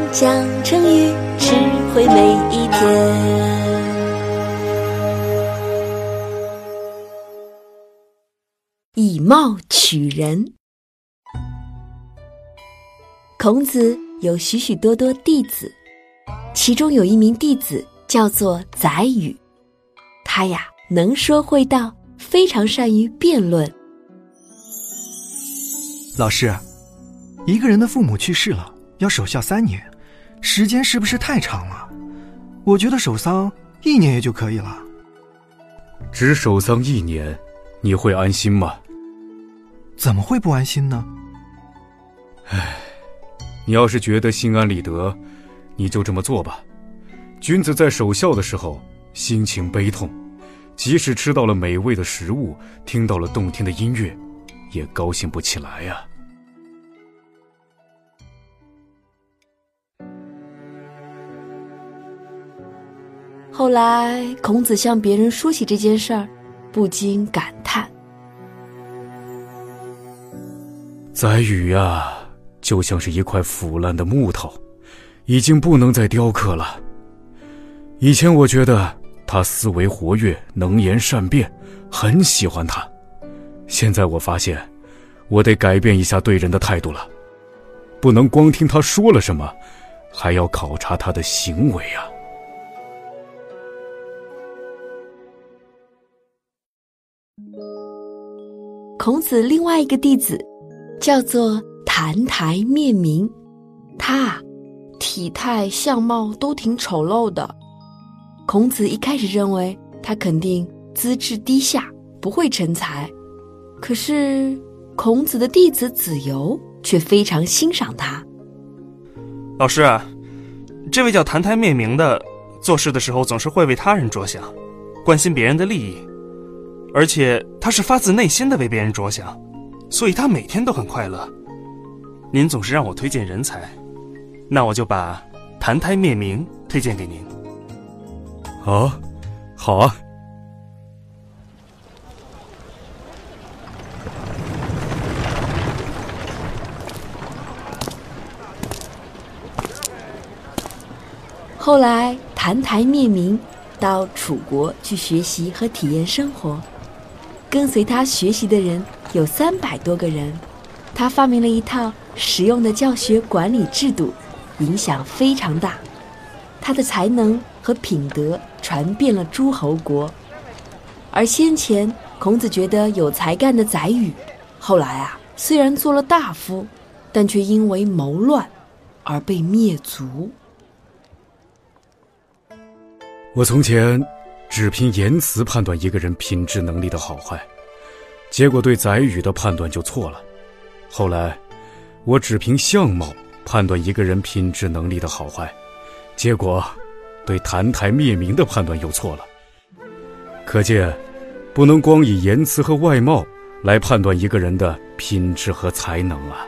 讲成语，智慧每一天。以貌取人。孔子有许许多多弟子，其中有一名弟子叫做宰予，他呀能说会道，非常善于辩论。 老师，一个人的父母去世了，要守孝3年，时间是不是太长了？我觉得守丧1年也就可以了。 只守丧1年，你会安心吗？ 怎么会不安心呢？ 你要是觉得心安理得，你就这么做吧。君子在守孝的时候，心情悲痛，即使吃到了美味的食物，听到了动听的音乐，也高兴不起来呀。 后来孔子向别人说起这件事儿，不禁感叹： 宰予呀，就像是一块腐烂的木头，已经不能再雕刻了。以前我觉得他思维活跃，能言善辩，很喜欢他。现在我发现，我得改变一下对人的态度了，不能光听他说了什么，还要考察他的行为啊。 孔子另外一个弟子叫做澹台灭明，他体态相貌都挺丑陋的。孔子一开始认为他肯定资质低下，不会成才。可是孔子的弟子子游却非常欣赏他。 老师啊，这位叫澹台灭明的，做事的时候总是会为他人着想，关心别人的利益，而且他是发自内心的为别人着想，所以他每天都很快乐。您总是让我推荐人才，那我就把澹台灭明推荐给您。 啊，好啊。 后来澹台灭明到楚国去学习和体验生活，跟随他学习的人有300多个人。他发明了一套实用的教学管理制度，影响非常大。他的才能和品德传遍了诸侯国。而先前孔子觉得有才干的宰予，后来虽然做了大夫，但却因为谋乱而被灭族。 我从前只凭言辞判断一个人品质能力的好坏，结果对宰予的判断就错了。后来我只凭相貌判断一个人品质能力的好坏，结果对澹台灭明的判断又错了。可见不能光以言辞和外貌来判断一个人的品质和才能啊。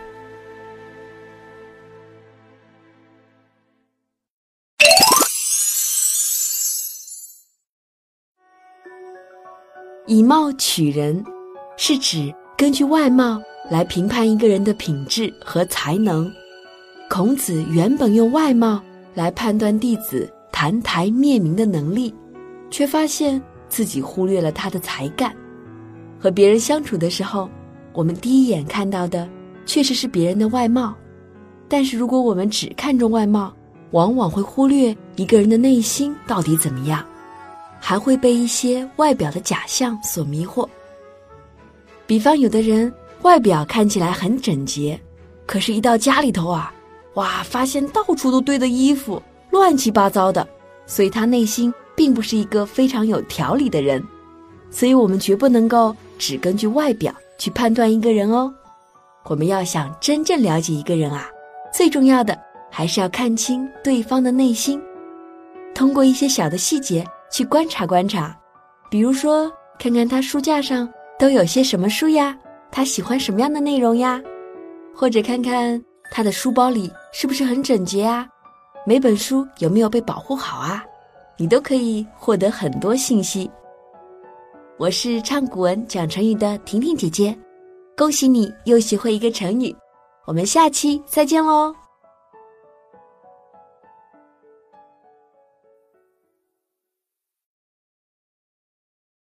以貌取人，是指根据外貌来评判一个人的品质和才能。孔子原本用外貌来判断弟子澹台灭明的能力，却发现自己忽略了他的才干。和别人相处的时候，我们第一眼看到的确实是别人的外貌，但是如果我们只看重外貌，往往会忽略一个人的内心到底怎么样，还会被一些外表的假象所迷惑。比方有的人外表看起来很整洁，可是一到家里头发现到处都堆的衣服，乱七八糟的，所以他内心并不是一个非常有条理的人。所以我们绝不能够只根据外表去判断一个人哦。我们要想真正了解一个人最重要的还是要看清对方的内心，通过一些小的细节去观察观察。比如说看看他书架上都有些什么书呀，他喜欢什么样的内容呀，或者看看他的书包里是不是很整洁每本书有没有被保护好你都可以获得很多信息。我是唱古文讲成语的婷婷姐姐，恭喜你又学会一个成语，我们下期再见喽。